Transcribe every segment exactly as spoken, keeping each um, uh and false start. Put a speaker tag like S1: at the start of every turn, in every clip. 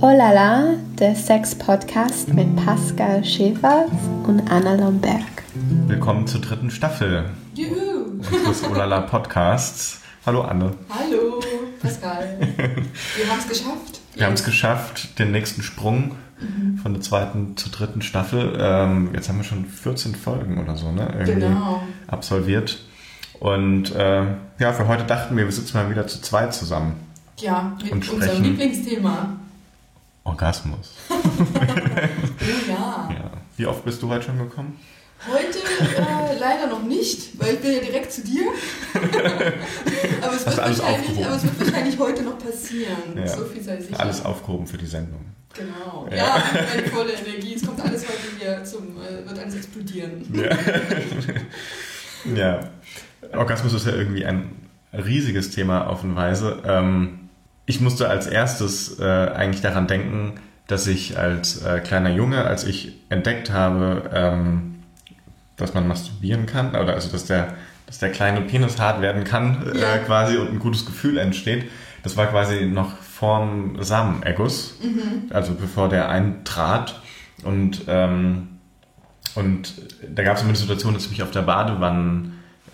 S1: Oh la la, der Sex-Podcast mit Pascal Schäfer und Anna Lomberg.
S2: Willkommen zur dritten Staffel
S1: Juhu.
S2: des Oh la la Podcasts. Hallo Anne.
S1: Hallo Pascal. Wir haben es geschafft.
S2: Wir haben es geschafft, den nächsten Sprung mhm. von der zweiten zur dritten Staffel. Ähm, jetzt haben wir schon vierzehn Folgen oder so, ne? Irgendwie
S1: genau.
S2: absolviert. Und äh, ja, für heute dachten wir, wir sitzen mal wieder zu zweit zusammen.
S1: Ja, mit
S2: und
S1: unserem Lieblingsthema.
S2: Orgasmus.
S1: Oh ja.
S2: ja. Wie oft bist du heute schon gekommen?
S1: Heute äh, leider noch nicht, weil ich bin ja direkt zu dir. aber, es wird wahrscheinlich, aber es wird wahrscheinlich heute noch passieren.
S2: Ja.
S1: So viel sei sicher.
S2: Alles aufgehoben für die Sendung.
S1: Genau. Ja, ja, meine volle Energie. Es kommt alles heute hier zum, äh, wird alles explodieren.
S2: Ja. ja. Orgasmus ist ja irgendwie ein riesiges Thema auf eine Weise. Ähm, ich musste als erstes äh, eigentlich daran denken, dass ich als äh, kleiner Junge, als ich entdeckt habe, ähm, dass man masturbieren kann, oder also dass der, dass der kleine Penis hart werden kann,
S1: ja.
S2: äh, quasi, und ein gutes Gefühl entsteht. Das war quasi noch vorm Samenerguss, mhm. also bevor der eintrat. Und, ähm, und da gab es immer eine Situation, dass ich mich auf der Badewanne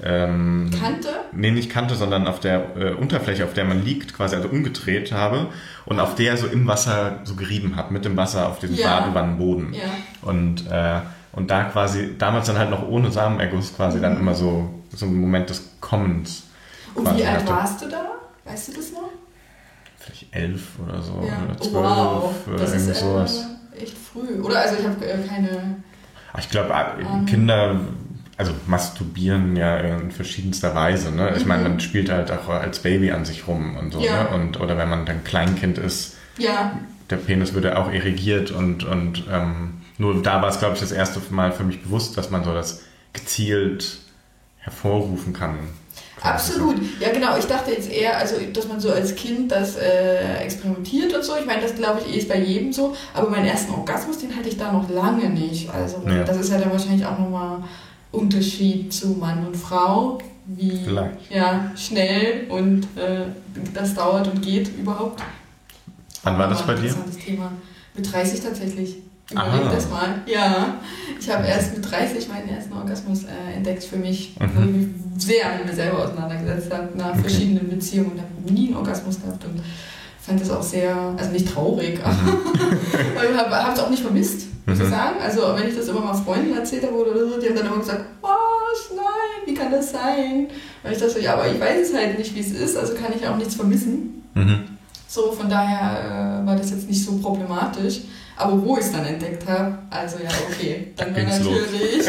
S2: Ähm,
S1: Kante?
S2: Nee, nicht Kante, sondern auf der äh, Unterfläche, auf der man liegt, quasi also umgedreht habe und auf der so im Wasser so gerieben habe, mit dem Wasser auf diesem ja. Badewannenboden.
S1: Ja.
S2: Und, äh, und da quasi, damals dann halt noch ohne Samenerguss quasi mhm. dann immer so, so ein Moment des Kommens.
S1: Und wie alt hatte. warst du da? Weißt du das noch?
S2: Vielleicht elf oder so,
S1: ja.
S2: oder zwölf,
S1: wow.
S2: oder
S1: das
S2: irgendwie
S1: ist,
S2: sowas.
S1: Äh, echt früh. Oder also ich habe äh, keine...
S2: Ich glaube, ähm, Kinder... Also masturbieren ja in verschiedenster Weise, ne? Ich mhm. meine, man spielt halt auch als Baby an sich rum und so,
S1: ja.
S2: ne? Und, oder wenn man dann Kleinkind ist,
S1: ja.
S2: der Penis wird ja auch irrigiert und, und ähm, nur da war es, glaube ich, das erste Mal für mich bewusst, dass man so das gezielt hervorrufen kann.
S1: Absolut. Ja, genau. Ich dachte jetzt eher, also dass man so als Kind das äh, experimentiert und so. Ich meine, das glaube ich eh ist bei jedem so. Aber meinen ersten Orgasmus, den hatte ich da noch lange nicht. Also ja. das ist ja dann wahrscheinlich auch nochmal Unterschied zu Mann und Frau, wie
S2: Vielleicht.
S1: Ja, schnell und äh, das dauert und geht überhaupt.
S2: Wann war das bei dir?
S1: Interessantes Thema. Mit dreißig tatsächlich. Überleg das mal. Ja, ich habe erst mit dreißig meinen ersten Orgasmus äh, entdeckt für mich, mhm. wo ich mich sehr mit mir selber auseinandergesetzt habe, nach okay. verschiedenen Beziehungen und habe nie einen Orgasmus gehabt und fand das auch sehr, also nicht traurig, aber mhm. ich habe es auch nicht vermisst. Muss ich sagen. Also wenn ich das immer mal Freunden erzählt habe oder so, die haben dann immer gesagt, was, nein, wie kann das sein? Weil ich dachte, ja, aber ich weiß es halt nicht, wie es ist, also kann ich auch nichts vermissen. Mhm. So, von daher äh, war das jetzt nicht so problematisch. Aber wo ich es dann entdeckt habe, also ja, okay, dann war natürlich,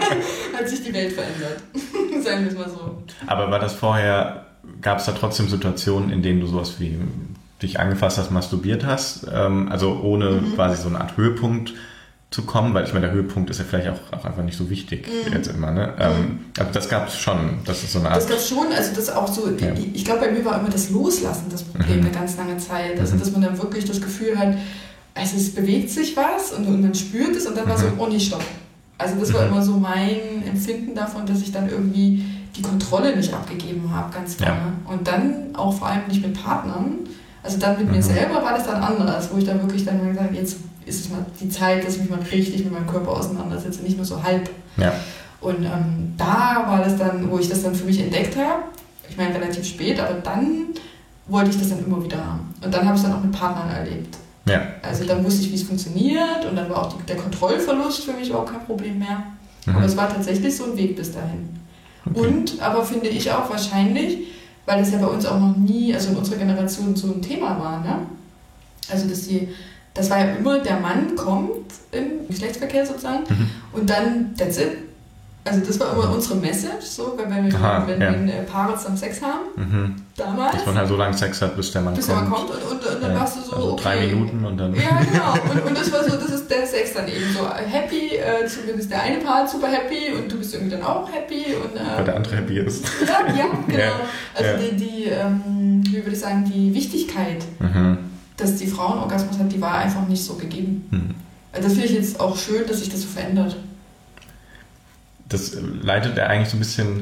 S1: hat sich die Welt verändert. Sagen wir es mal so.
S2: Aber war das vorher, gab es da trotzdem Situationen, in denen du sowas wie dich angefasst hast, masturbiert hast? Ähm, also ohne mhm. quasi so eine Art Höhepunkt zu kommen, auch, weil ich meine, der Höhepunkt ist ja vielleicht auch, auch einfach nicht so wichtig mm. jetzt immer, ne? Mm. Ähm, aber das gab es schon, das ist so eine Art...
S1: Das gab es schon, also das auch so, ja. ich, ich glaube, bei mir war immer das Loslassen das Problem mhm. eine ganz lange Zeit, also dass man dann wirklich das Gefühl hat, also es bewegt sich was und, und man spürt es und dann mhm. war so, oh nee, stopp. Also das war mhm. immer so mein Empfinden davon, dass ich dann irgendwie die Kontrolle nicht abgegeben habe, ganz lange. Ja. Und dann auch vor allem nicht mit Partnern, also dann mit mhm. mir selber war das dann anders, wo ich dann wirklich dann mal gesagt habe, jetzt ist es mal die Zeit, dass ich mich mal richtig mit meinem Körper auseinandersetze, nicht nur so halb.
S2: Ja.
S1: Und ähm, da war das dann, wo ich das dann für mich entdeckt habe, ich meine relativ spät, aber dann wollte ich das dann immer wieder haben. Und dann habe ich es dann auch mit Partnern erlebt.
S2: Ja.
S1: Also dann wusste ich, wie es funktioniert und dann war auch die, der Kontrollverlust für mich überhaupt kein Problem mehr. Mhm. Aber es war tatsächlich so ein Weg bis dahin. Okay. Und, aber finde ich auch wahrscheinlich, weil das ja bei uns auch noch nie, also in unserer Generation so ein Thema war, ne? Also dass die Das war ja immer, der Mann kommt im Geschlechtsverkehr sozusagen mhm. und dann, that's it. Also das war immer unsere Message, so, wenn, wenn,
S2: Aha,
S1: wenn,
S2: ja.
S1: wenn Paare zusammen Sex haben,
S2: mhm.
S1: damals.
S2: Dass man halt so lange Sex hat, bis der Mann
S1: bis
S2: kommt.
S1: Bis der Mann kommt und, und, und dann ja. warst du so,
S2: also
S1: okay.
S2: drei Minuten und dann...
S1: Ja, genau. Und, und das war so, das ist der Sex dann eben so happy, äh, zumindest der eine Part super happy und du bist irgendwie dann auch happy. Und, äh,
S2: weil der andere happy ist.
S1: Ja, ja, genau.
S2: Ja.
S1: Also
S2: ja.
S1: die, die ähm, wie würde ich sagen, die Wichtigkeit, mhm. dass die Frau einen Orgasmus hat, die war einfach nicht so gegeben. Mhm. Also das finde ich jetzt auch schön, dass sich das so verändert.
S2: Das leitet ja eigentlich so ein bisschen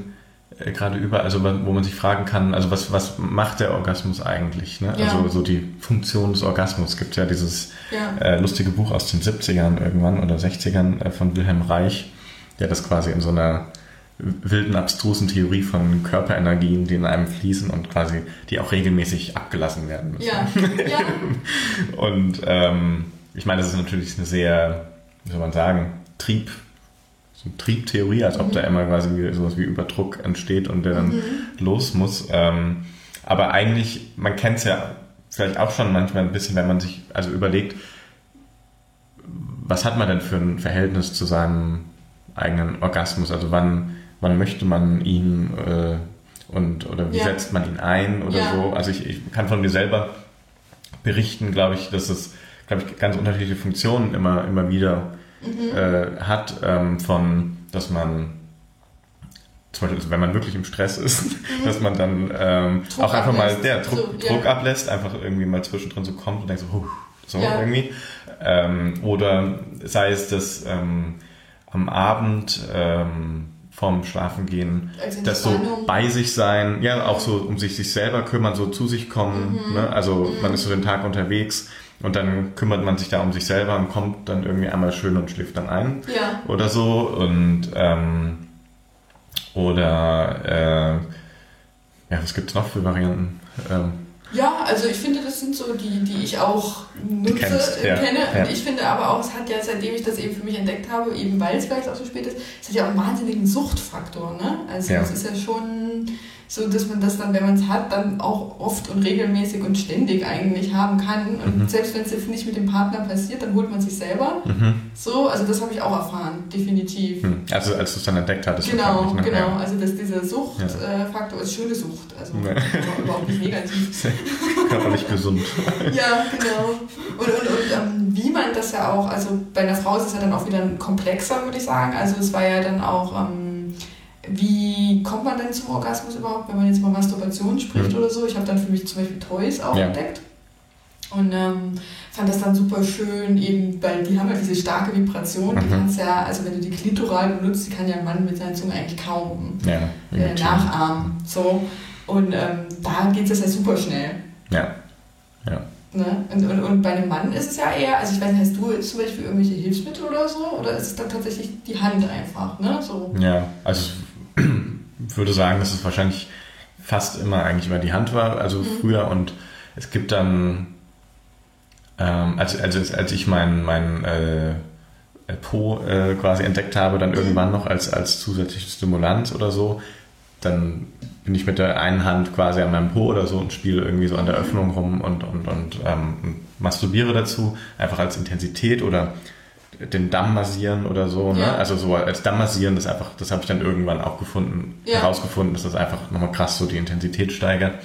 S2: äh, gerade über, also wo man sich fragen kann, also was, was macht der Orgasmus eigentlich? Ne?
S1: Ja.
S2: Also so die Funktion des Orgasmus. Es gibt ja dieses
S1: Ja.
S2: äh, lustige Buch aus den siebzigern irgendwann oder sechzigern äh, von Wilhelm Reich, der das quasi in so einer wilden, abstrusen Theorie von Körperenergien, die in einem fließen und quasi, die auch regelmäßig abgelassen werden müssen.
S1: Ja, ja.
S2: Und ähm, ich meine, das ist natürlich eine sehr, wie soll man sagen, Trieb, so eine Triebtheorie, als ob mhm. da immer quasi sowas wie Überdruck entsteht und der dann mhm. los muss. Ähm, aber eigentlich, man kennt es ja vielleicht auch schon manchmal ein bisschen, wenn man sich also überlegt, was hat man denn für ein Verhältnis zu seinem eigenen Orgasmus? Also wann wann möchte man ihn äh, und oder wie ja. setzt man ihn ein oder ja. so. Also ich, ich kann von mir selber berichten, glaube ich, dass es, glaube ich, ganz unterschiedliche Funktionen immer, immer wieder mhm. äh, hat, ähm, von, dass man zum Beispiel, also wenn man wirklich im Stress ist, mhm. dass man dann ähm, auch einfach ablässt. mal der Druck, so, Druck ja. ablässt, einfach irgendwie mal zwischendrin so kommt und denkt so, huh, so ja. irgendwie. Ähm, oder sei es, dass ähm, am Abend ähm, vorm Schlafengehen, also das so bei sich sein, ja, auch so um sich sich selber kümmern, so zu sich kommen, mhm. ne? Also mhm. man ist so den Tag unterwegs und dann kümmert man sich da um sich selber und kommt dann irgendwie einmal schön und schläft dann ein
S1: ja.
S2: oder so und ähm, oder äh, ja, was gibt es noch für Varianten? Ähm,
S1: Ja, also ich finde, das sind so die, die ich auch nutze, kennst, ja, kenne. Ja. Und ich finde aber auch, es hat ja, seitdem ich das eben für mich entdeckt habe, eben weil es vielleicht auch so spät ist, es hat ja auch einen wahnsinnigen Suchtfaktor. Ne? Also es ja. ist ja schon so, dass man das dann, wenn man es hat, dann auch oft und regelmäßig und ständig eigentlich haben kann. Und mhm. selbst wenn es jetzt nicht mit dem Partner passiert, dann holt man sich selber. Mhm. So, also das habe ich auch erfahren, definitiv.
S2: Also als du es dann entdeckt hattest.
S1: Genau,
S2: nicht, ne?
S1: genau.
S2: Ja.
S1: Also dass dieser Suchtfaktor ja. ist schöne Sucht, also ja. überhaupt nicht negativ.
S2: Körperlich gesund.
S1: Ja, genau. Und, und, und ähm, wie man das ja auch, also bei einer Frau ist es ja dann auch wieder komplexer, würde ich sagen. Also es war ja dann auch, ähm, wie kommt man denn zum Orgasmus überhaupt, wenn man jetzt über Masturbation spricht mhm. oder so. Ich habe dann für mich zum Beispiel Toys auch ja. entdeckt. Und ähm, fand das dann super schön, eben, weil die haben ja diese starke Vibration. Mhm. Die kannst ja, also wenn du die Klitoral benutzt, die kann ja ein Mann mit seiner Zunge eigentlich kaum
S2: ja,
S1: äh, nachahmen. So. Und ähm, da geht es ja super schnell.
S2: Ja. ja.
S1: Ne? Und, und, und bei einem Mann ist es ja eher, also ich weiß nicht, hast du jetzt zum Beispiel irgendwelche Hilfsmittel oder so? Oder ist es dann tatsächlich die Hand einfach? Ne? So.
S2: Ja, also ich würde sagen, dass es wahrscheinlich fast immer eigentlich über die Hand war, also mhm. früher. Und es gibt dann, ähm, als, als, als ich meinen mein, äh, Po äh, quasi entdeckt habe, dann mhm. irgendwann noch als, als zusätzliche Stimulanz oder so, dann bin ich mit der einen Hand quasi an meinem Po oder so und spiele irgendwie so an der Öffnung rum und, und, und ähm, masturbiere dazu, einfach als Intensität oder den Damm massieren oder so. Ne? Ja. Also so als Damm massieren, das einfach, das habe ich dann irgendwann auch gefunden, ja. herausgefunden, dass das einfach nochmal krass so die Intensität steigert.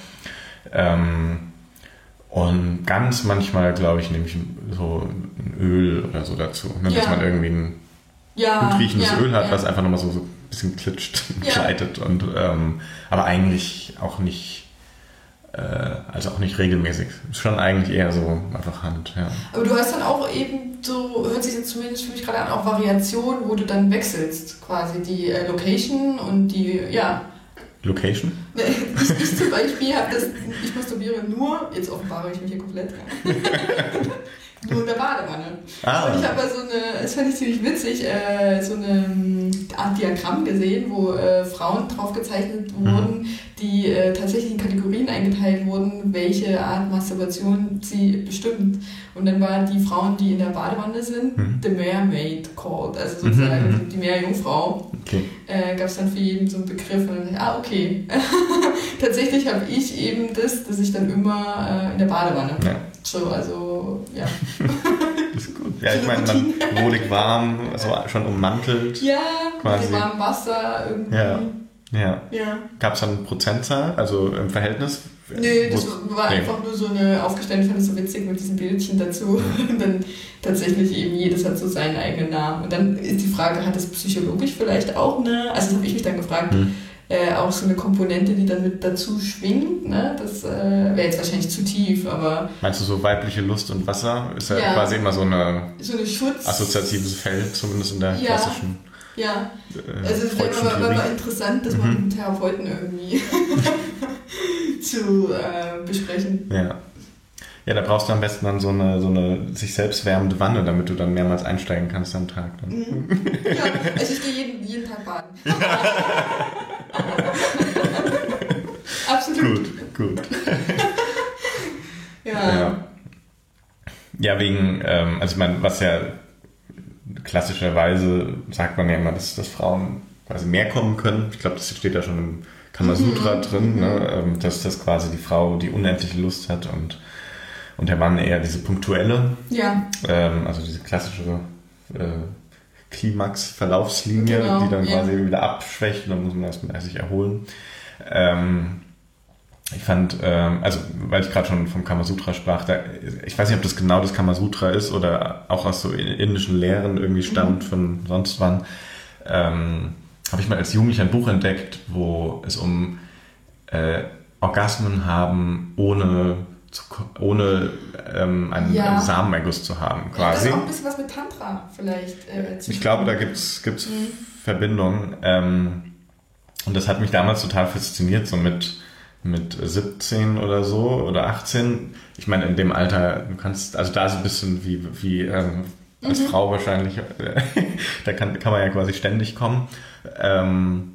S2: Ähm, und ganz manchmal, glaube ich, nehme ich so ein Öl oder so dazu, ne? Dass ja. man irgendwie ein
S1: ja.
S2: gut riechendes
S1: ja.
S2: Öl hat,
S1: ja.
S2: was einfach nochmal so, so bisschen klitscht,
S1: ja.
S2: gleitet und ähm, aber eigentlich auch nicht äh, also auch nicht regelmäßig. Schon eigentlich eher so einfach Hand, ja.
S1: Aber du hast dann auch eben so, hört sich jetzt zumindest für mich gerade an, auch Variationen, wo du dann wechselst, quasi die äh, Location und die, ja.
S2: Location?
S1: Ich, ich zum Beispiel habe das, ich masturbiere nur, jetzt offenbare ich mich hier komplett, nur in der Badewanne. Ah. Und ich habe so eine, das fand ich ziemlich witzig, äh, so eine Art Diagramm gesehen, wo äh, Frauen drauf gezeichnet wurden, mhm. die äh, tatsächlich in Kategorien eingeteilt wurden, welche Art Masturbation sie bestimmt. Und dann waren die Frauen, die in der Badewanne sind, mhm. the Mermaid called, also sozusagen mhm. die Meerjungfrau. Okay. Äh, gab es dann für jeden so einen Begriff und dann dachte ich, ah, okay. Tatsächlich habe ich eben das, dass ich dann immer äh, in der Badewanne. Ja. So, also, ja.
S2: Das ist gut. Ja, ich meine, man wohlig warm, also schon ummantelt.
S1: Ja, quasi. Mit warmem Wasser irgendwie.
S2: Ja. Ja.
S1: ja.
S2: Gab es dann eine Prozentzahl, also im Verhältnis?
S1: Nee, das war nee. einfach nur so eine aufgestellte, ich fand das so witzig mit diesen Bildchen dazu. Und dann tatsächlich eben, jedes hat so seinen eigenen Namen. Und dann ist die Frage, hat das psychologisch vielleicht auch eine, also das habe ich mich dann gefragt, hm. äh, auch so eine Komponente, die dann mit dazu schwingt, ne? Das äh, wäre jetzt wahrscheinlich zu tief, aber...
S2: Meinst du so weibliche Lust und Wasser? Ist ja, ja quasi immer so eine,
S1: so eine Schutz...
S2: assoziatives Feld, zumindest in der
S1: ja.
S2: klassischen...
S1: Ja, also es wäre aber, aber interessant, das mhm. mal mit einem Therapeuten irgendwie zu äh, besprechen.
S2: Ja. Ja, da brauchst du am besten dann so eine, so eine sich selbst wärmende Wanne, damit du dann mehrmals einsteigen kannst am Tag. Dann.
S1: Mhm. Ja, also ich gehe jeden, jeden Tag baden. Absolut.
S2: Gut, gut.
S1: Ja.
S2: Ja, ja wegen, ähm, also ich meine, was ja klassischerweise sagt man ja immer, dass, dass Frauen quasi mehr kommen können. Ich glaube, das steht ja schon im Kamasutra mhm. drin, ne? Dass das quasi die Frau die unendliche Lust hat und Und der Mann eher diese punktuelle,
S1: ja.
S2: ähm, also diese klassische äh, Klimax-Verlaufslinie,
S1: genau,
S2: die dann
S1: ja. quasi
S2: wieder abschwächt und dann muss man erstmal sich erholen. Ähm, ich fand, ähm, also weil ich gerade schon vom Kamasutra sprach, da, ich weiß nicht, ob das genau das Kamasutra ist oder auch aus so indischen Lehren irgendwie stammt mhm. von sonst wann, ähm, habe ich mal als Jugendlicher ein Buch entdeckt, wo es um äh, Orgasmen haben ohne Zu, ohne ähm, einen
S1: ja.
S2: Samenerguss zu haben, quasi.
S1: Ja, das ist auch ein bisschen was mit Tantra vielleicht. Äh,
S2: ich glaube, da gibt es mhm. Verbindungen. Ähm, und das hat mich damals total fasziniert, so mit, mit siebzehn oder so oder achtzehn. Ich meine, in dem Alter, du kannst, also da ist ein bisschen wie, wie ähm, als mhm. Frau wahrscheinlich, äh, da kann, kann man ja quasi ständig kommen. Ähm,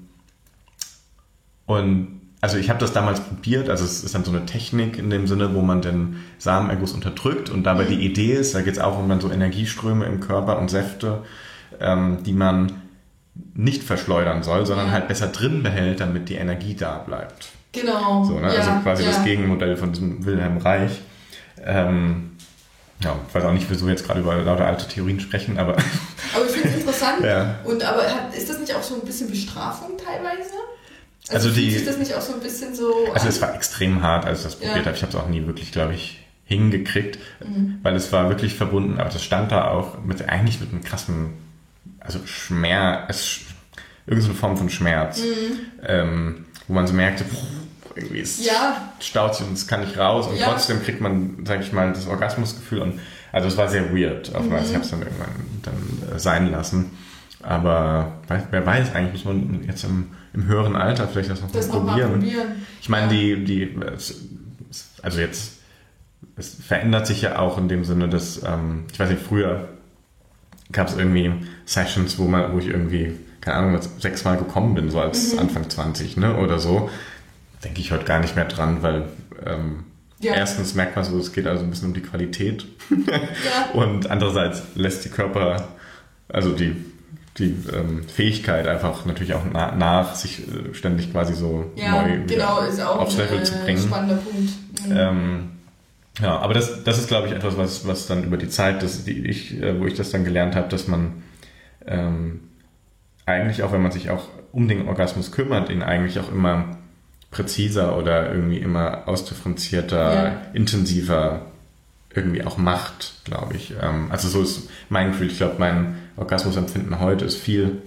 S2: und Also ich habe das damals probiert, also es ist dann so eine Technik in dem Sinne, wo man den Samenerguss unterdrückt und dabei die Idee ist, da geht es auch um dann so Energieströme im Körper und Säfte, ähm, die man nicht verschleudern soll, sondern ja. halt besser drin behält, damit die Energie da bleibt.
S1: Genau.
S2: So, ne?
S1: ja,
S2: also quasi
S1: ja.
S2: das Gegenmodell von diesem Wilhelm Reich. Ähm, ja, ich weiß auch nicht, wieso wir jetzt gerade über lauter alte Theorien sprechen, aber...
S1: aber ich finde es interessant.
S2: ja.
S1: Und aber hat, ist das nicht auch so ein bisschen Bestrafung teilweise?
S2: Also, also
S1: fühlt
S2: die,
S1: sich das nicht auch so ein bisschen so
S2: Also
S1: an?
S2: Es war extrem hart, als ich das probiert
S1: ja.
S2: habe. Ich habe es auch nie wirklich, glaube ich, hingekriegt, mhm. weil es war wirklich verbunden, aber das stand da auch mit eigentlich mit einem krassen, also Schmerz, irgendeine Form von Schmerz, mhm. ähm, wo man so merkte, pff, irgendwie es
S1: ja.
S2: staut sich und es kann nicht raus und ja. trotzdem kriegt man, sage ich mal, das Orgasmusgefühl und also es war sehr weird, auf mhm. ich habe es dann irgendwann dann äh, sein lassen. Aber wer weiß, eigentlich muss man jetzt im, im höheren Alter vielleicht das noch
S1: das
S2: mal
S1: noch
S2: probieren.
S1: Mal probieren.
S2: Ich meine, die, die, also jetzt, es verändert sich ja auch in dem Sinne, dass, ähm, ich weiß nicht, früher gab es irgendwie Sessions, wo man, wo ich irgendwie, keine Ahnung, sechsmal gekommen bin, so als mhm. Anfang zwanzig, ne, oder so. Denke ich heute gar nicht mehr dran, weil ähm, ja. erstens merkt man so, es geht also ein bisschen um die Qualität. ja. Und andererseits lässt die Körper, also die die ähm, Fähigkeit einfach natürlich auch na- nach, sich äh, ständig quasi so
S1: ja,
S2: neu
S1: genau, ist auch
S2: aufs Level
S1: ein,
S2: zu bringen.
S1: Spannender Punkt. Mhm.
S2: Ähm, ja, aber das, das ist, glaube ich, etwas, was, was dann über die Zeit, das, die ich, äh, wo ich das dann gelernt habe, dass man ähm, eigentlich auch, wenn man sich auch um den Orgasmus kümmert, ihn eigentlich auch immer präziser oder irgendwie immer ausdifferenzierter, ja. intensiver irgendwie auch macht, glaube ich. Ähm, also so ist mein Gefühl. Ich glaube, mein Orgasmusempfinden heute ist viel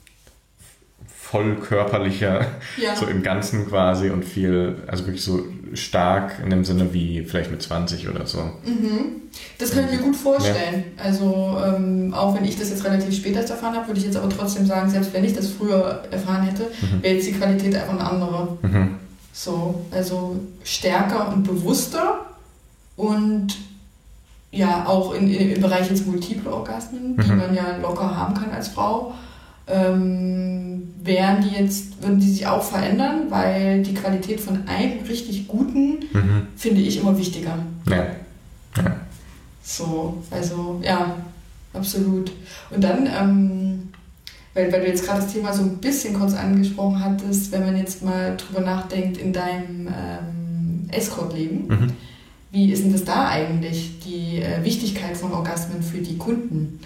S2: voll körperlicher, ja. so im Ganzen quasi und viel, also wirklich so stark in dem Sinne wie vielleicht mit zwanzig oder so.
S1: Mhm. Das kann ich mir gut vorstellen. Ja. Also ähm, auch wenn ich das jetzt relativ spät erst erfahren habe, würde ich jetzt aber trotzdem sagen, selbst wenn ich das früher erfahren hätte, mhm. wäre jetzt die Qualität einfach eine andere.
S2: Mhm.
S1: So, also stärker und bewusster und ja, auch in, in, im Bereich jetzt multiple Orgasmen, mhm. die man ja locker haben kann als Frau, ähm, wären die jetzt, würden die sich auch verändern, weil die Qualität von einem richtig guten mhm. finde ich immer wichtiger.
S2: Ja. ja.
S1: So, also ja, absolut. Und dann, ähm, weil, weil du jetzt gerade das Thema so ein bisschen kurz angesprochen hattest, wenn man jetzt mal drüber nachdenkt in deinem ähm, Escort-Leben, mhm. wie ist denn das da eigentlich, die äh, Wichtigkeit von Orgasmen für die Kunden?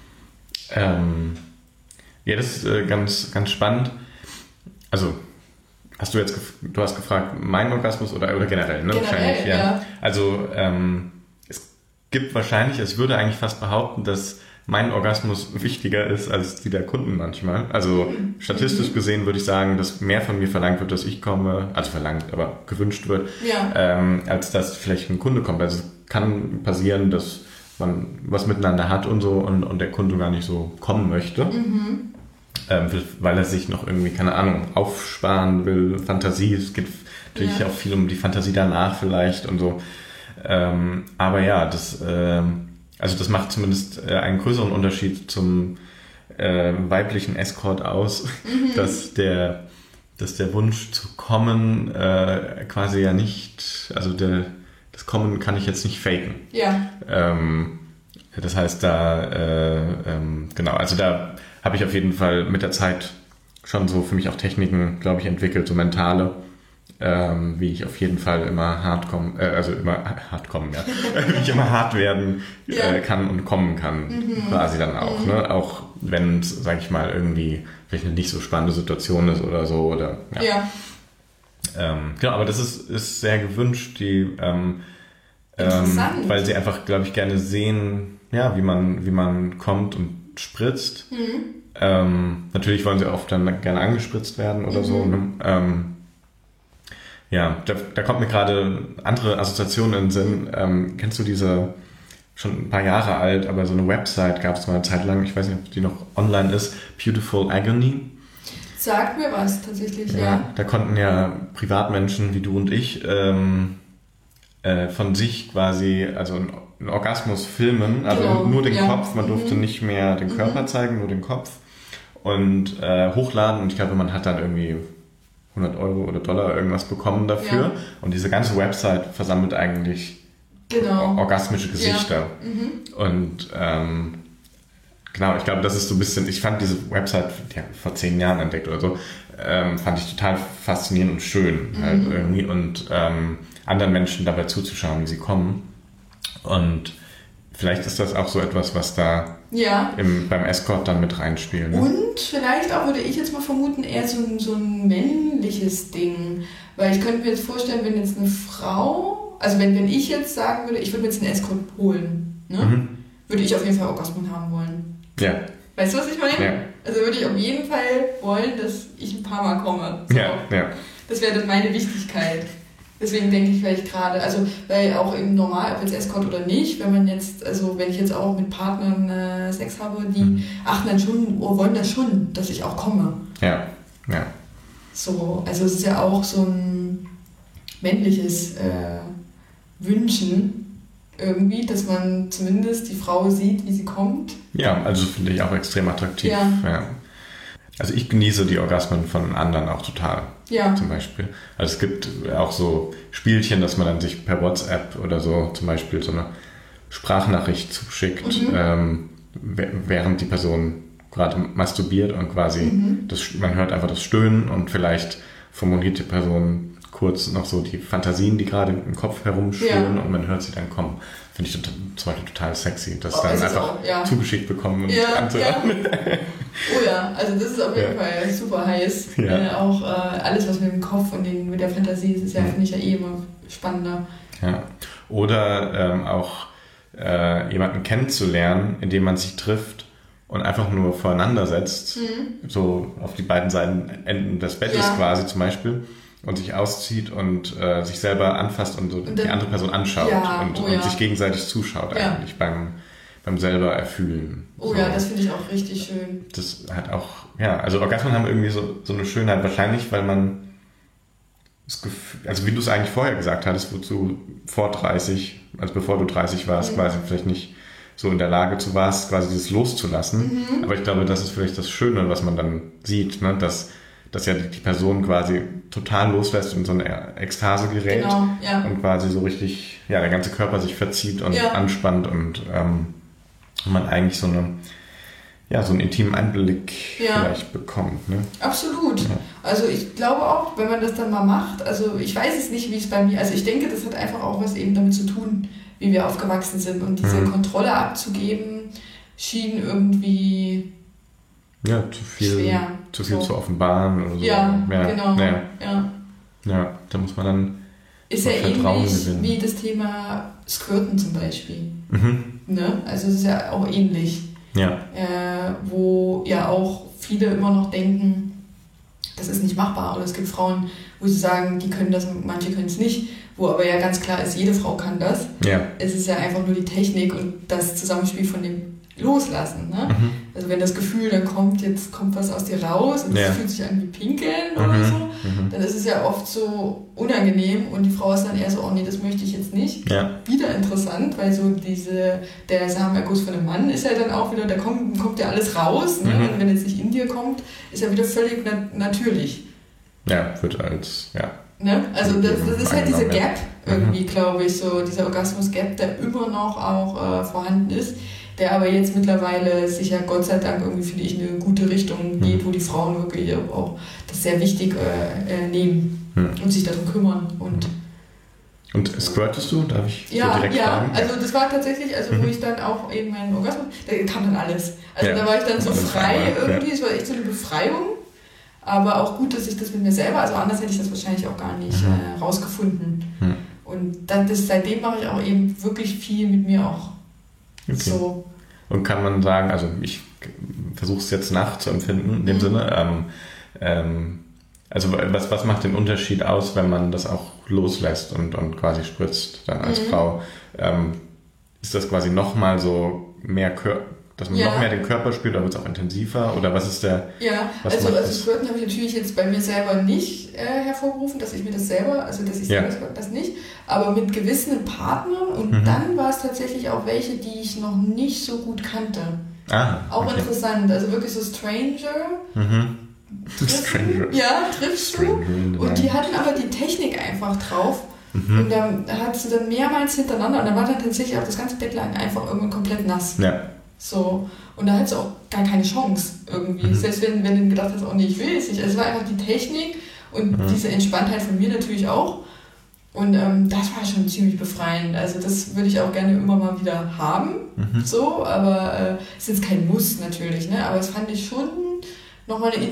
S2: Ähm, ja, das ist äh, ganz, ganz spannend. Also, hast du jetzt, gef- du hast gefragt, mein Orgasmus oder, oder generell, ne?
S1: Generell,
S2: wahrscheinlich, ja.
S1: ja.
S2: Also, ähm, es gibt wahrscheinlich, es würde eigentlich fast behaupten, dass mein Orgasmus wichtiger ist als die der Kunden manchmal. Also mhm. statistisch gesehen würde ich sagen, dass mehr von mir verlangt wird, dass ich komme, also verlangt, aber gewünscht wird,
S1: ja.
S2: ähm, als dass vielleicht ein Kunde kommt. Also es kann passieren, dass man was miteinander hat und so und, und der Kunde gar nicht so kommen möchte.
S1: Mhm.
S2: ähm, weil er sich noch irgendwie, keine Ahnung, aufsparen will, Fantasie, es geht natürlich ja. auch viel um die Fantasie danach vielleicht und so. Ähm, aber ja, das, äh, also das macht zumindest äh, einen größeren Unterschied zum äh, weiblichen Escort aus, mhm. dass der, dass der Wunsch zu kommen äh, quasi ja nicht, also der, das Kommen kann ich jetzt nicht faken.
S1: Ja.
S2: Ähm, das heißt, da, äh, ähm, genau, also da habe ich auf jeden Fall mit der Zeit schon so für mich auch Techniken, glaube ich, entwickelt, so mentale, ähm, wie ich auf jeden Fall immer hart kommen, äh, also immer hart kommen, ja, wie ich immer hart werden äh, ja. kann und kommen kann, mhm. quasi dann auch, mhm. ne, auch wenn es, sag ich mal, irgendwie vielleicht eine nicht so spannende Situation ist oder so, oder, ja.
S1: ja.
S2: Ähm, genau, aber das ist, ist sehr gewünscht, die, ähm, ähm, weil sie einfach, glaube ich, gerne sehen, ja, wie man, wie man kommt und spritzt. Mhm. Ähm, natürlich wollen sie oft dann gerne angespritzt werden oder mhm. so, ne? Ähm, Ja, da, da kommt mir gerade andere Assoziationen in den Sinn. Ähm, kennst du diese, schon ein paar Jahre alt, aber so eine Website gab es mal eine Zeit lang, ich weiß nicht, ob die noch online ist, Beautiful Agony.
S1: Sagt mir was, tatsächlich, ja. ja.
S2: Da konnten ja Privatmenschen wie du und ich ähm, äh, von sich quasi, also einen Orgasmus filmen, also genau. nur den ja. Kopf, man durfte mhm. nicht mehr den Körper mhm. zeigen, nur den Kopf und äh, hochladen und ich glaube, man hat dann irgendwie hundert Euro oder Dollar irgendwas bekommen dafür. Ja. Und diese ganze Website versammelt eigentlich
S1: genau.
S2: orgasmische Gesichter.
S1: Ja. Mhm.
S2: Und ähm, genau, ich glaube, das ist so ein bisschen, ich fand diese Website ja, vor zehn Jahren entdeckt oder so, ähm, fand ich total faszinierend und schön mhm. halt irgendwie und ähm, anderen Menschen dabei zuzuschauen, wie sie kommen. Und vielleicht ist das auch so etwas, was da
S1: ja.
S2: im, beim Escort dann mit reinspielt. Ne?
S1: Und vielleicht auch, würde ich jetzt mal vermuten, eher so ein, so ein männliches Ding. Weil ich könnte mir jetzt vorstellen, wenn jetzt eine Frau, also wenn, wenn ich jetzt sagen würde, ich würde mir jetzt einen Escort holen, ne? Mhm. würde ich auf jeden Fall Orgasmus haben wollen.
S2: Ja.
S1: Weißt du, was ich meine?
S2: Ja.
S1: Also würde ich auf jeden Fall wollen, dass ich ein paar Mal komme. So.
S2: Ja, ja.
S1: Das wäre dann meine Wichtigkeit. Deswegen denke ich vielleicht gerade, also weil auch im Normal, ob jetzt Escort oder nicht, wenn man jetzt, also wenn ich jetzt auch mit Partnern äh, Sex habe, die mhm. achten dann schon, oh, wollen das schon, dass ich auch komme.
S2: Ja, ja.
S1: So, also es ist ja auch so ein männliches äh, Wünschen irgendwie, dass man zumindest die Frau sieht, wie sie kommt.
S2: Ja, also finde ich auch extrem attraktiv.
S1: Ja.
S2: ja. Also ich genieße die Orgasmen von anderen auch total.
S1: Ja.
S2: Zum Beispiel. Also es gibt auch so Spielchen, dass man dann sich per WhatsApp oder so zum Beispiel so eine Sprachnachricht zuschickt, mhm. ähm, während die Person gerade masturbiert und quasi mhm. das, man hört einfach das Stöhnen und vielleicht formuliert die Person kurz noch so die Fantasien, die gerade im Kopf herumschwirren ja. und man hört sie dann kommen. Finde ich total, zum Beispiel total sexy, das oh, dann einfach auch, ja. zugeschickt bekommen und
S1: ja,
S2: anzuhören.
S1: Ja. Oh ja, also das ist auf jeden ja. Fall super heiß.
S2: Ja.
S1: Äh, auch äh, alles, was mit dem Kopf und den, mit der Fantasie ist, ist ja, mhm. finde ich ja eh immer spannender.
S2: Ja. Oder ähm, auch äh, jemanden kennenzulernen, indem man sich trifft und einfach nur voreinander setzt, mhm. so auf die beiden Seiten Enden des Bettes ja. quasi zum Beispiel, und sich auszieht und äh, sich selber anfasst und so und dann, die andere Person anschaut
S1: ja,
S2: und,
S1: oh
S2: und
S1: ja.
S2: sich gegenseitig zuschaut
S1: ja.
S2: eigentlich beim, beim selber erfühlen.
S1: Oh
S2: so.
S1: ja, das finde ich auch richtig schön.
S2: Das hat auch, ja, also Orgasmen haben irgendwie so, so eine Schönheit, wahrscheinlich, weil man das Gefühl, also wie du es eigentlich vorher gesagt hattest, wozu vor dreißig, also bevor du dreißig warst, mhm. quasi vielleicht nicht so in der Lage zu warst, quasi dieses loszulassen. Mhm. Aber ich glaube, das ist vielleicht das Schöne, was man dann sieht, ne? dass dass ja die Person quasi total loslässt und so eine Ekstase gerät
S1: genau, ja.
S2: und quasi so richtig, ja, der ganze Körper sich verzieht und
S1: ja.
S2: anspannt und ähm, man eigentlich so eine, ja, so einen intimen Einblick
S1: ja.
S2: vielleicht bekommt. Ne?
S1: Absolut. Ja. Also ich glaube auch, wenn man das dann mal macht, also ich weiß es nicht, wie es bei mir, also ich denke, das hat einfach auch was eben damit zu tun, wie wir aufgewachsen sind und diese mhm. Kontrolle abzugeben, schien irgendwie
S2: ja, zu viel,
S1: schwer.
S2: zu viel
S1: so.
S2: zu offenbaren oder so.
S1: Ja, ja genau.
S2: Ja.
S1: Ja.
S2: ja, da muss man dann
S1: ist ja
S2: Vertrauen
S1: ähnlich
S2: gewinnen.
S1: Wie das Thema Squirten zum Beispiel.
S2: Mhm.
S1: Ne? Also es ist ja auch ähnlich.
S2: Ja.
S1: Äh, wo ja auch viele immer noch denken, das ist nicht machbar. Oder es gibt Frauen, wo sie sagen, die können das, manche können es nicht. Wo aber ja ganz klar ist, jede Frau kann das.
S2: Ja.
S1: Es ist ja einfach nur die Technik und das Zusammenspiel von dem loslassen. Ne?
S2: Mhm.
S1: Also wenn das Gefühl dann kommt, jetzt kommt was aus dir raus und es
S2: Ja.
S1: fühlt sich an wie Pinkeln
S2: Mhm.
S1: oder so,
S2: Mhm.
S1: dann ist es ja oft so unangenehm und die Frau ist dann eher so, oh nee, das möchte ich jetzt nicht.
S2: Ja.
S1: Wieder interessant, weil so diese, der Samenerguss von einem Mann ist ja dann auch wieder, da kommt, kommt ja alles raus. Ne?
S2: Mhm.
S1: Und wenn es nicht in dir kommt, ist ja wieder völlig nat- natürlich.
S2: Ja, wird als, ja.
S1: Ne? Also das, das ist halt diese
S2: Angenommen, ja.
S1: Gap irgendwie, glaube ich, so dieser Orgasmus-Gap, der immer noch auch äh, vorhanden ist, der aber jetzt mittlerweile sich ja Gott sei Dank irgendwie, finde ich, in eine gute Richtung geht, wo die Frauen wirklich auch das sehr wichtig äh, äh, nehmen
S2: Hm.
S1: und sich darum kümmern. Und
S2: Und squirtest du? Darf ich
S1: ja,
S2: so direkt
S1: ja,
S2: fragen?
S1: also das war tatsächlich, also wo ich dann auch eben meinen Orgasmus, da kam dann alles. Also
S2: Ja.
S1: da war ich dann so
S2: Alles
S1: frei
S2: einmal,
S1: irgendwie, es war echt so eine Befreiung. Aber auch gut, dass ich das mit mir selber, also anders hätte ich das wahrscheinlich auch gar nicht
S2: Mhm.
S1: äh, rausgefunden.
S2: Hm.
S1: Und dann, das, seitdem mache ich auch eben wirklich viel mit mir auch.
S2: Okay.
S1: So.
S2: Und kann man sagen, also ich versuche es jetzt nachzuempfinden in dem
S1: Mhm.
S2: Sinne, ähm, ähm, also was, was macht den Unterschied aus, wenn man das auch loslässt und, und quasi spritzt dann als
S1: Mhm.
S2: Frau? Ähm, ist das quasi nochmal so mehr Körper, dass man
S1: Ja.
S2: noch mehr den Körper spürt, oder wird es auch intensiver? Oder was ist der...
S1: Ja,
S2: Was
S1: also,
S2: macht
S1: also
S2: das?
S1: Squirten habe ich natürlich jetzt bei mir selber nicht äh, hervorgerufen, dass ich mir das selber, also dass ich
S2: Ja.
S1: selber squirte, das nicht, aber mit gewissen Partnern und
S2: Mhm.
S1: dann war es tatsächlich auch welche, die ich noch nicht so gut kannte.
S2: Ah,
S1: Auch
S2: okay.
S1: interessant, also wirklich so Stranger.
S2: Mhm.
S1: Triffst du?
S2: Stranger.
S1: Ja, triffst du.
S2: Stranger in the
S1: Und die
S2: night.
S1: hatten aber die Technik einfach drauf.
S2: Mhm.
S1: Und dann hat sie dann mehrmals hintereinander und dann war dann tatsächlich auch das ganze Bett lang einfach irgendwann komplett nass.
S2: Ja.
S1: So. Und da hat sie auch gar keine Chance irgendwie.
S2: Mhm.
S1: Selbst wenn, wenn du gedacht hast, oh nee, ich will es nicht. Also es war einfach die Technik und
S2: Mhm.
S1: diese Entspanntheit von mir natürlich auch. Und ähm, das war schon ziemlich befreiend. Also das würde ich auch gerne immer mal wieder haben.
S2: Mhm.
S1: So, aber äh, es ist jetzt kein Muss natürlich, ne? Aber es fand ich schon nochmal eine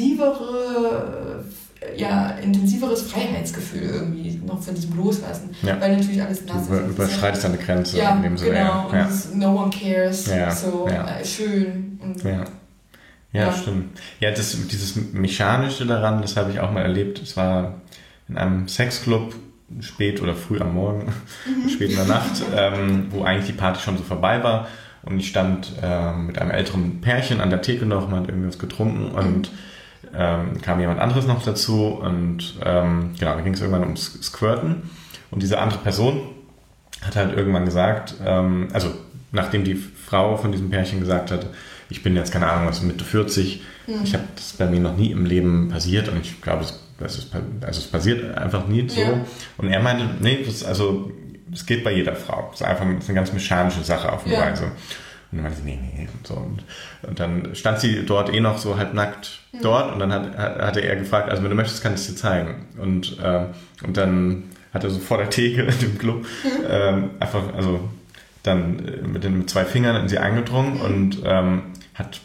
S1: intensivere, äh, ja, intensiveres Freiheitsgefühl irgendwie noch von diesem Loslassen.
S2: Ja.
S1: Weil natürlich alles nass
S2: Du über,
S1: ist.
S2: überschreitest eine Grenze
S1: Ja,
S2: in dem Sinne.
S1: genau. Und
S2: Ja.
S1: es ist no one cares.
S2: Ja,
S1: So
S2: ja.
S1: äh, schön. Und
S2: Ja. Ja,
S1: Ja.
S2: stimmt. Ja, das, dieses Mechanische daran, das habe ich auch mal erlebt. Es war in einem Sexclub, spät oder früh am Morgen, spät in der Nacht, ähm, wo eigentlich die Party schon so vorbei war. Und ich stand ähm, mit einem älteren Pärchen an der Theke noch, man hat irgendwas getrunken und ähm, kam jemand anderes noch dazu. Und ähm, genau, da ging es irgendwann ums Squirten. Und diese andere Person hat halt irgendwann gesagt, ähm, also nachdem die Frau von diesem Pärchen gesagt hat, ich bin jetzt, keine Ahnung, was Mitte vierzig,
S1: Mhm.
S2: ich habe das bei mir noch nie im Leben passiert und ich glaube, es, das ist, also es passiert einfach nie so.
S1: Ja.
S2: Und er meinte, nee, das, also, das geht bei jeder Frau. Das ist einfach das ist eine ganz mechanische Sache auf eine
S1: Ja.
S2: Weise. Und dann meinte sie, nee, nee, und so. Und, und dann stand sie dort eh noch so halbnackt
S1: Mhm.
S2: dort und dann hat, hat, hatte er gefragt, also wenn du möchtest, kann ich es dir zeigen. Und, äh, und dann hat er so vor der Theke in dem Club
S1: Mhm.
S2: ähm, einfach, also dann äh, mit den mit zwei Fingern in sie eingedrungen
S1: Mhm.
S2: und ähm, hat,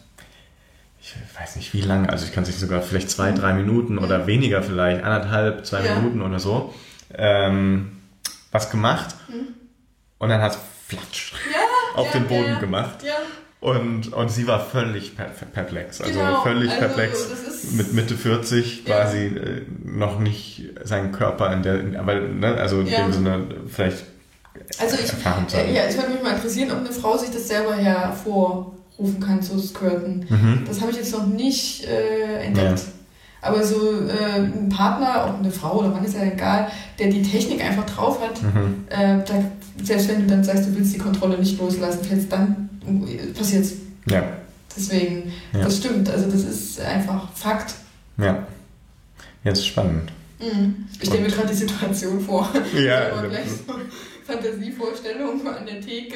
S2: ich weiß nicht wie lange, also ich kann es nicht sogar vielleicht zwei, drei Minuten oder weniger vielleicht, anderthalb, zwei
S1: Ja.
S2: Minuten oder so, ähm, was gemacht
S1: Mhm.
S2: und dann hat es flatsch
S1: Ja,
S2: auf
S1: ja,
S2: den Boden
S1: ja,
S2: gemacht.
S1: Ja,
S2: und, und sie war völlig per, perplex, also
S1: genau.
S2: völlig
S1: Also,
S2: perplex.
S1: das ist-
S2: Mit Mitte vierzig
S1: Ja.
S2: quasi äh, noch nicht seinen Körper in der, in, aber, ne, also in
S1: Ja.
S2: dem Sinne vielleicht
S1: Also ich,
S2: erfahren zu
S1: äh,
S2: haben.
S1: ja, es würde mich mal interessieren, ob eine Frau sich das selber hervorrufen kann, so squirten.
S2: Mhm.
S1: Das habe ich jetzt noch nicht äh, entdeckt.
S2: Ja.
S1: Aber so äh, ein Partner, ob eine Frau oder Mann, ist ja egal, der die Technik einfach drauf hat,
S2: Mhm.
S1: äh, da, selbst wenn du dann sagst, du willst die Kontrolle nicht loslassen, fällst dann äh, passiert's.
S2: Ja,
S1: Deswegen,
S2: Ja.
S1: das stimmt. Also das ist einfach Fakt.
S2: ja. Jetzt ist spannend.
S1: Mhm. Ich stelle mir gerade die Situation vor.
S2: Ja,
S1: Aber gleich so Fantasievorstellung an der Theke.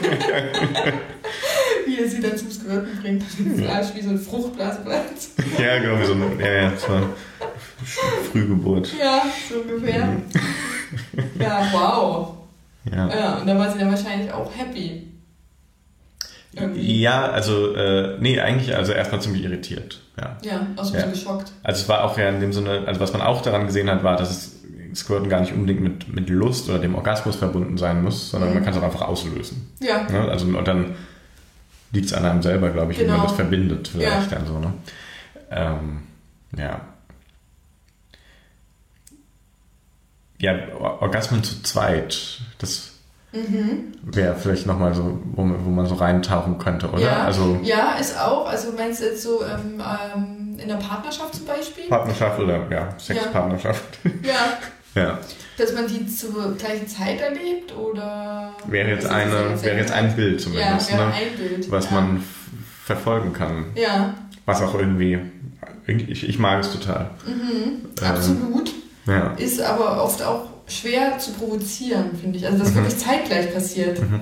S1: Wie er sie dann zum Squirten bringt. Das ist Arsch wie so ein Fruchtblasplatz.
S2: ja, genau, wie so eine, ja, ja, das war Frühgeburt.
S1: Ja, so ungefähr.
S2: Mhm.
S1: Ja, wow.
S2: Ja.
S1: Ja, und da war sie dann wahrscheinlich auch happy. Irgendwie.
S2: Ja, also, äh, nee, eigentlich, also erstmal ziemlich irritiert. Ja.
S1: Ja, auch so
S2: Ja.
S1: geschockt.
S2: Also es war auch ja in dem Sinne, also was man auch daran gesehen hat, war, dass es Squirten gar nicht unbedingt mit, mit Lust oder dem Orgasmus verbunden sein muss, sondern
S1: Mhm.
S2: man kann es auch einfach auslösen.
S1: Ja.
S2: Ne? Also, und dann liegt es an einem selber, glaube ich, wie
S1: Genau.
S2: man das verbindet vielleicht
S1: Ja.
S2: dann so. Ne? Ähm, ja. Ja, Or- Orgasmen zu zweit, das
S1: Mhm.
S2: Wäre vielleicht nochmal so, wo man, wo man so reintauchen könnte, oder?
S1: Ja,
S2: also,
S1: ja, ist auch. Also meinst du jetzt so ähm, ähm, in der Partnerschaft zum Beispiel?
S2: Partnerschaft oder ja, Sexpartnerschaft.
S1: Ja.
S2: Ja.
S1: Dass man die zur gleichen Zeit erlebt oder?
S2: Wäre jetzt, eine, jetzt wäre jetzt ein Bild zumindest,
S1: ja, wäre
S2: ne?
S1: ein Bild,
S2: was
S1: ja.
S2: man f- verfolgen kann.
S1: Ja.
S2: Was auch irgendwie, ich, ich mag es total.
S1: Mhm.
S2: Ähm,
S1: Absolut.
S2: Ja.
S1: Ist aber oft auch schwer zu provozieren, finde ich. Also dass mhm. wirklich zeitgleich passiert.
S2: Mhm.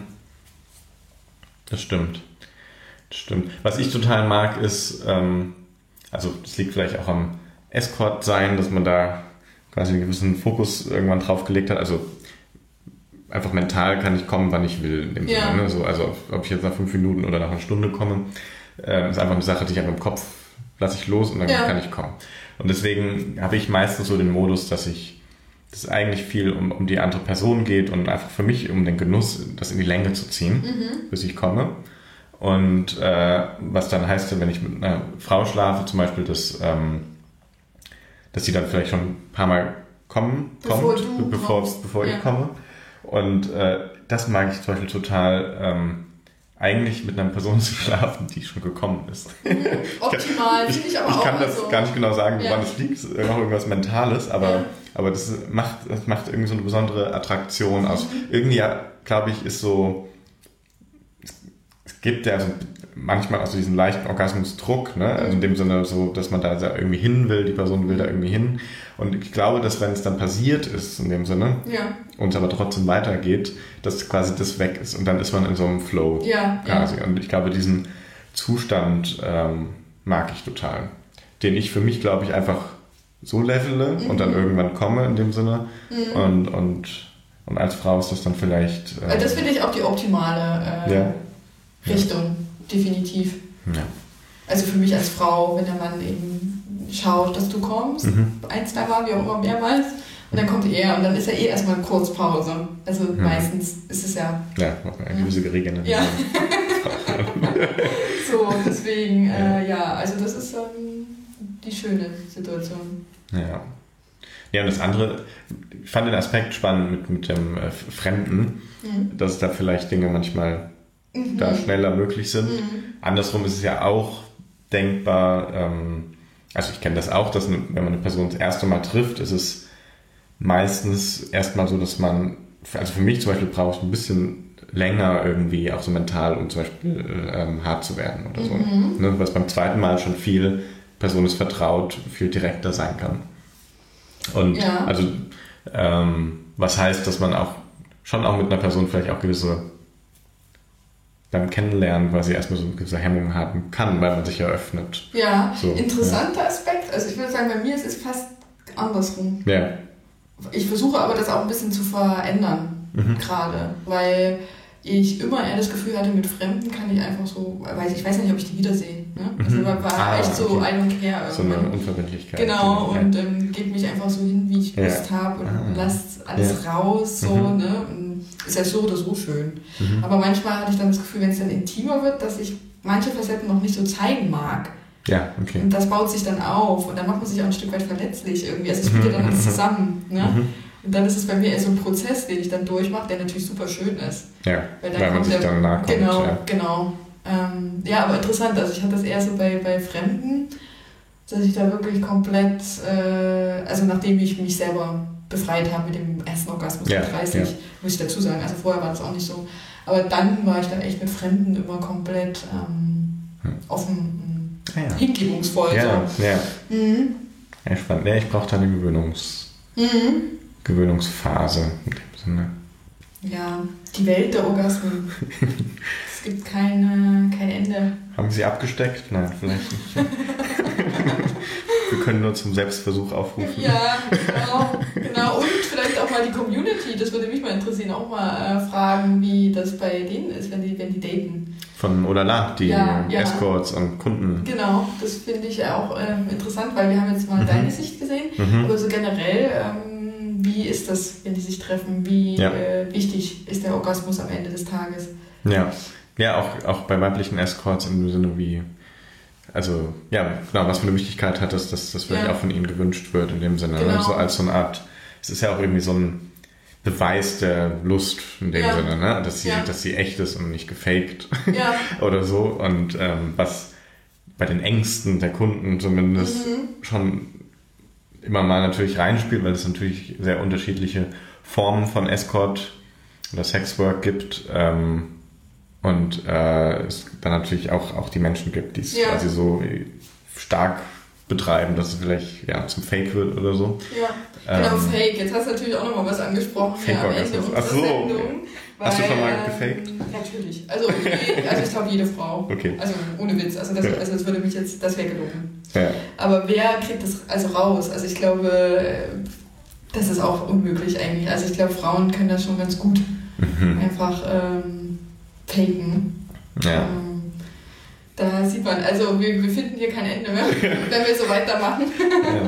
S2: Das stimmt. Das stimmt. Was ich total mag ist, ähm, also das liegt vielleicht auch am Escort sein, dass man da quasi einen gewissen Fokus irgendwann drauf gelegt hat. Also einfach mental kann ich kommen, wann ich will. In dem
S1: Ja.
S2: Sinne, ne? So, also ob ich jetzt nach fünf Minuten oder nach einer Stunde komme, äh, ist einfach eine Sache, die ich einfach im Kopf lasse ich los und dann
S1: ja.
S2: kann ich kommen. Und deswegen habe ich meistens so den Modus, dass ich dass es eigentlich viel um, um die andere Person geht und einfach für mich um den Genuss, das in die Länge zu ziehen,
S1: Mhm.
S2: bis ich komme. Und äh, was dann heißt, wenn ich mit einer Frau schlafe, zum Beispiel, dass, ähm, dass sie dann vielleicht schon ein paar Mal kommen,
S1: Bevor
S2: kommt,
S1: du
S2: bevor,
S1: kommst.
S2: bevor
S1: Ja.
S2: ich komme. Und äh, das mag ich zum Beispiel total, ähm, eigentlich mit einer Person zu schlafen, die schon gekommen ist.
S1: Mhm. Optimal, finde ich aber
S2: ich
S1: auch.
S2: kann das
S1: also.
S2: gar nicht genau sagen, woran
S1: Ja.
S2: es liegt. Es ist auch irgendwas Mentales, aber,
S1: Ja.
S2: aber das macht, das macht irgendwie so eine besondere Attraktion aus.
S1: Mhm.
S2: Irgendwie, ja, glaube ich, ist so, es, es gibt ja so manchmal auch so diesen leichten Orgasmusdruck, ne? Also in dem Sinne so, dass man da irgendwie hin will, die Person will da irgendwie hin. Und ich glaube, dass wenn es dann passiert ist, in dem Sinne,
S1: Ja.
S2: und es aber trotzdem weitergeht, dass quasi das weg ist und dann ist man in so einem Flow
S1: Ja,
S2: quasi.
S1: ja.
S2: Und ich glaube, diesen Zustand ähm, mag ich total. Den ich für mich, glaube ich, einfach so levele
S1: Mhm.
S2: und dann irgendwann komme in dem Sinne.
S1: Mhm.
S2: Und, und, und als Frau ist das dann vielleicht... Ähm,
S1: Das finde ich auch die optimale äh,
S2: Ja.
S1: Richtung, definitiv.
S2: ja.
S1: Also für mich als Frau, wenn der Mann eben schaut, dass du kommst,
S2: Mhm.
S1: ein, zwei Mal, wie auch immer, mehrmals, und dann kommt er und dann ist er eh erstmal kurz Pause. Also
S2: Mhm.
S1: meistens ist es ja
S2: Ja, eine gewisse Regeneration.
S1: Ja. so, deswegen, äh, ja, also das ist ähm, die schöne Situation.
S2: Ja. Ja, und das andere, ich fand den Aspekt spannend mit, mit dem äh, Fremden,
S1: Mhm.
S2: dass da vielleicht Dinge manchmal
S1: Mhm.
S2: da schneller möglich sind.
S1: Mhm.
S2: Andersrum ist es ja auch denkbar, ähm, also ich kenne das auch, dass wenn man eine Person das erste Mal trifft, ist es meistens erstmal so, dass man, also für mich zum Beispiel brauche ich ein bisschen länger irgendwie, auch so mental, um zum Beispiel ähm, hart zu werden oder so.
S1: Mhm.
S2: Ne, was beim zweiten Mal schon viel, Person ist vertraut, viel direkter sein kann. Und
S1: Ja.
S2: also ähm, was heißt, dass man auch schon auch mit einer Person vielleicht auch gewisse beim Kennenlernen quasi erstmal so eine gewisse Hemmung haben kann, weil man sich ja öffnet.
S1: Ja,
S2: So,
S1: interessanter Aspekt. Also ich würde sagen, bei mir ist es fast andersrum.
S2: Ja.
S1: Ich versuche aber das auch ein bisschen zu verändern,
S2: Mhm.
S1: gerade, weil ich immer eher das Gefühl hatte, mit Fremden kann ich einfach so, weil ich weiß ja nicht, ob ich die wiedersehe. Ne? Also
S2: Mhm.
S1: war, war
S2: Ah,
S1: echt so
S2: okay.
S1: ein und her
S2: So eine
S1: irgendwann.
S2: Unverbindlichkeit.
S1: Genau,
S2: Ja.
S1: und ähm, gebe mich einfach so hin, wie ich
S2: Ja.
S1: Lust habe und
S2: Ah.
S1: lasst alles raus, so,
S2: Mhm.
S1: ne? Und ist ja so oder so schön.
S2: Mhm.
S1: Aber manchmal hatte ich dann das Gefühl, wenn es dann intimer wird, dass ich manche Facetten noch nicht so zeigen mag.
S2: Ja, okay.
S1: Und das baut sich dann auf und dann macht man sich auch ein Stück weit verletzlich irgendwie. Also es spielt ja dann alles zusammen. Ne?
S2: Mhm.
S1: Und dann ist es bei mir eher so ein Prozess, den ich dann durchmache, der natürlich super schön ist.
S2: Ja,
S1: Weil,
S2: weil,
S1: dann
S2: man
S1: kommt
S2: sich
S1: der-
S2: dann nahe kommt.
S1: Genau,
S2: Ja.
S1: genau. Ähm, ja, aber interessant. Also ich hatte das eher so bei, bei Fremden, dass ich da wirklich komplett, äh, also nachdem ich mich selber befreit habe mit dem ersten Orgasmus
S2: Ja,
S1: mit dreißig,
S2: ja.
S1: muss ich dazu sagen. Also vorher war das auch nicht so. Aber dann war ich da echt mit Fremden immer komplett ähm,
S2: Hm.
S1: offen,
S2: Ah, ja.
S1: hingebungsvoll.
S2: Ja,
S1: So.
S2: ja.
S1: Mhm.
S2: Ja, spannend. Ja, ich brauche da eine Gewöhnungs
S1: Mhm.
S2: Gewöhnungsphase in dem Sinne.
S1: Ja, die Welt der Orgasmen. Es gibt keine, kein Ende.
S2: Haben Sie abgesteckt? Nein, vielleicht nicht. Wir können nur zum Selbstversuch aufrufen.
S1: Ja, genau, genau. Und vielleicht auch mal die Community, das würde mich mal interessieren, auch mal äh, fragen, wie das bei denen ist, wenn die, wenn die daten.
S2: Von Olala, die
S1: Ja, ja.
S2: Escorts und Kunden.
S1: Genau, das finde ich ja auch ähm, interessant, weil wir haben jetzt mal
S2: Mhm.
S1: deine Sicht gesehen,
S2: Mhm.
S1: aber so generell, ähm, wie ist das, wenn die sich treffen? Wie
S2: Ja.
S1: äh, wichtig ist der Orgasmus am Ende des Tages?
S2: Ja, ja auch, auch bei weiblichen Escorts im Sinne wie, also ja, genau, was für eine Wichtigkeit hat das, dass das vielleicht
S1: Ja.
S2: auch von ihnen gewünscht wird in dem Sinne.
S1: Genau.
S2: Ne? So als so eine Art, es ist ja auch irgendwie so ein, Beweis der Lust in dem
S1: ja.
S2: Sinne, ne? Dass sie,
S1: ja.
S2: dass sie echt ist und nicht gefaked
S1: ja.
S2: oder so. Und ähm, was bei den Ängsten der Kunden zumindest mhm. schon immer mal natürlich reinspielt, weil es natürlich sehr unterschiedliche Formen von Escort oder Sexwork gibt ähm, und äh, es dann natürlich auch, auch die Menschen gibt, die es ja. quasi so stark betreiben, dass es vielleicht ja, zum Fake wird oder so.
S1: Ja, genau, ähm, Fake. Jetzt hast du natürlich auch nochmal was angesprochen
S2: Fake
S1: ja, am Ende unserer
S2: Ach so,
S1: Sendung.
S2: Okay.
S1: Weil,
S2: hast du schon mal gefaked?
S1: Ähm, natürlich. Also, je, also ich glaube jede Frau.
S2: Okay.
S1: Also ohne Witz. Also das,
S2: ja.
S1: also das würde mich jetzt, das wäre gelogen.
S2: Ja.
S1: Aber wer kriegt das also raus? Also ich glaube, das ist auch unmöglich eigentlich. Also ich glaube, Frauen können das schon ganz gut mhm. einfach ähm, faken.
S2: Ja.
S1: Ähm, da sieht man, also wir, wir finden hier kein Ende mehr, wenn wir so weitermachen. Ja.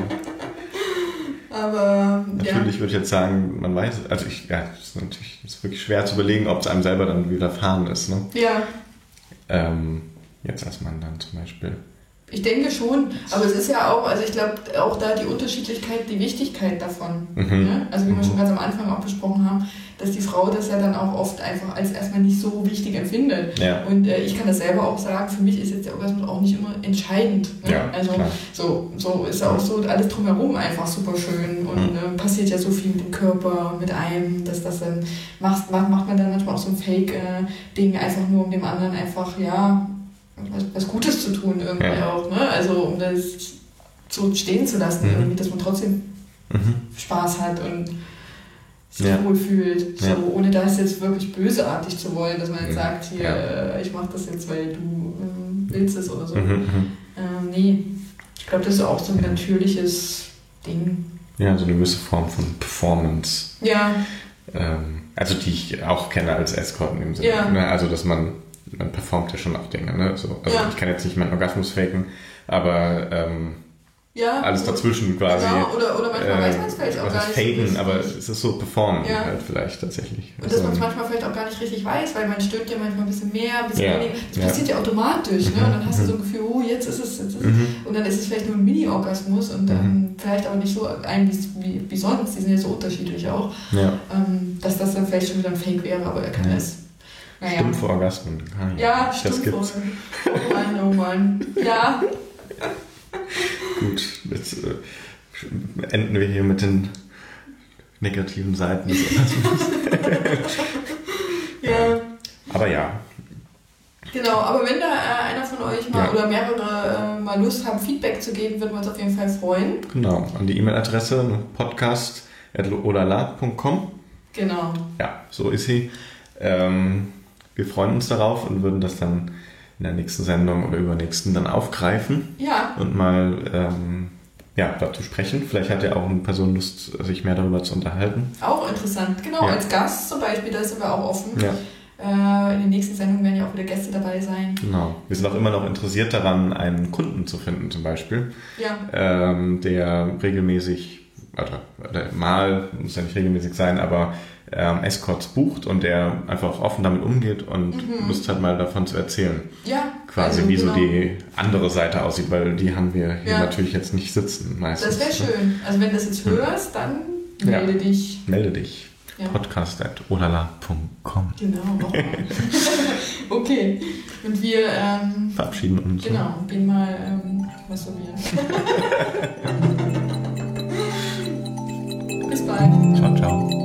S1: Aber
S2: natürlich
S1: ja.
S2: würde ich jetzt sagen, man weiß, also ich, ja, es ist natürlich ist wirklich schwer zu überlegen, ob es einem selber dann widerfahren ist. Ne?
S1: Ja.
S2: Ähm, jetzt als Mann dann zum Beispiel.
S1: Ich denke schon, aber es ist ja auch, also ich glaube auch da die Unterschiedlichkeit, die Wichtigkeit davon. Mhm. Ne? Also wie wir schon ganz am Anfang auch besprochen haben, dass die Frau das ja dann auch oft einfach als erstmal nicht so wichtig empfindet.
S2: Ja.
S1: Und äh, ich kann das selber auch sagen, für mich ist jetzt der Orgasmus auch nicht immer entscheidend. Ne?
S2: Ja,
S1: also so, so ist auch so alles drumherum einfach super schön und mhm. äh, passiert ja so viel mit dem Körper, mit einem, dass das dann macht, macht, macht man dann manchmal auch so ein Fake-Ding äh, einfach nur um dem anderen einfach, ja, was, was Gutes zu tun irgendwie ja. auch. Ne? Also um das so stehen zu lassen, mhm. irgendwie, dass man trotzdem mhm. Spaß hat und sich ja. wohl fühlt, so, ja. ohne das jetzt wirklich bösartig zu wollen, dass man jetzt sagt, hier, ja. ich mache das jetzt, weil du ähm, willst es oder so.
S2: Mhm,
S1: ähm, nee, ich glaube, das ist auch so ein natürliches Ding.
S2: Ja, so eine gewisse Form von Performance.
S1: Ja.
S2: Ähm, also die ich auch kenne als Escort in dem Sinne.
S1: Ja.
S2: Ne? Also dass man, man performt ja schon auch Dinge. Ne? So, also
S1: ja.
S2: ich kann jetzt nicht meinen Orgasmus faken, aber ähm,
S1: ja,
S2: alles dazwischen quasi.
S1: Genau, oder, oder manchmal äh, weiß man es vielleicht auch gar nicht.
S2: Faken,
S1: so
S2: aber es ist so performen
S1: ja.
S2: halt vielleicht tatsächlich.
S1: Und dass man es manchmal vielleicht auch gar nicht richtig weiß, weil man stöhnt ja manchmal ein bisschen mehr, ein bisschen
S2: ja.
S1: weniger. Das
S2: ja.
S1: passiert ja automatisch,
S2: mhm.
S1: ne? Und dann hast du so ein Gefühl, oh, jetzt ist es, jetzt ist es.
S2: Mhm.
S1: Und dann ist es vielleicht nur ein Mini-Orgasmus und dann mhm. vielleicht auch nicht so ein wie, wie sonst, die sind ja so unterschiedlich auch,
S2: ja.
S1: ähm, dass das dann vielleicht schon wieder ein Fake wäre, aber er kann
S2: ja.
S1: es. Naja.
S2: Stumpfe Orgasmen.
S1: Ah, ja, ja stumpfe Orgasmen. Oh Mann, oh Mann. Ja.
S2: Gut, jetzt äh, enden wir hier mit den negativen Seiten des Orgasmus.
S1: Ja.
S2: Aber ja.
S1: Genau, aber wenn da äh, einer von euch mal
S2: ja.
S1: oder mehrere äh, mal Lust haben, Feedback zu geben, würden wir uns auf jeden Fall freuen.
S2: Genau, an die E-Mail-Adresse podcast at olala punkt com.
S1: Genau.
S2: Ja, so ist sie. Ähm, wir freuen uns darauf und würden das dann in der nächsten Sendung oder übernächsten dann aufgreifen.
S1: Ja.
S2: Und mal ähm, ja, dazu sprechen. Vielleicht hat ja auch eine Person Lust, sich mehr darüber zu unterhalten.
S1: Auch interessant, genau. Ja. Als Gast zum Beispiel, da sind wir auch offen.
S2: Ja.
S1: Äh, in den nächsten Sendungen werden ja auch wieder Gäste dabei sein.
S2: Genau. Wir sind auch immer noch interessiert daran, einen Kunden zu finden zum Beispiel.
S1: Ja.
S2: Ähm, der regelmäßig, oder, oder mal, muss ja nicht regelmäßig sein, aber ähm, Escorts bucht und der einfach offen damit umgeht und mhm. Lust hat, mal davon zu erzählen.
S1: Ja.
S2: Quasi
S1: also
S2: wie
S1: genau.
S2: so die andere Seite aussieht, weil die haben wir hier
S1: ja.
S2: natürlich jetzt nicht sitzen meistens.
S1: Das wäre schön. Also wenn du das jetzt hörst, dann melde
S2: ja.
S1: dich.
S2: Melde dich. Ja. podcast at olala punkt com.
S1: Genau. Okay. Und wir ähm,
S2: verabschieden uns.
S1: Genau. Gehen mal ähm, masturbieren. Bis bald.
S2: Ciao, ciao.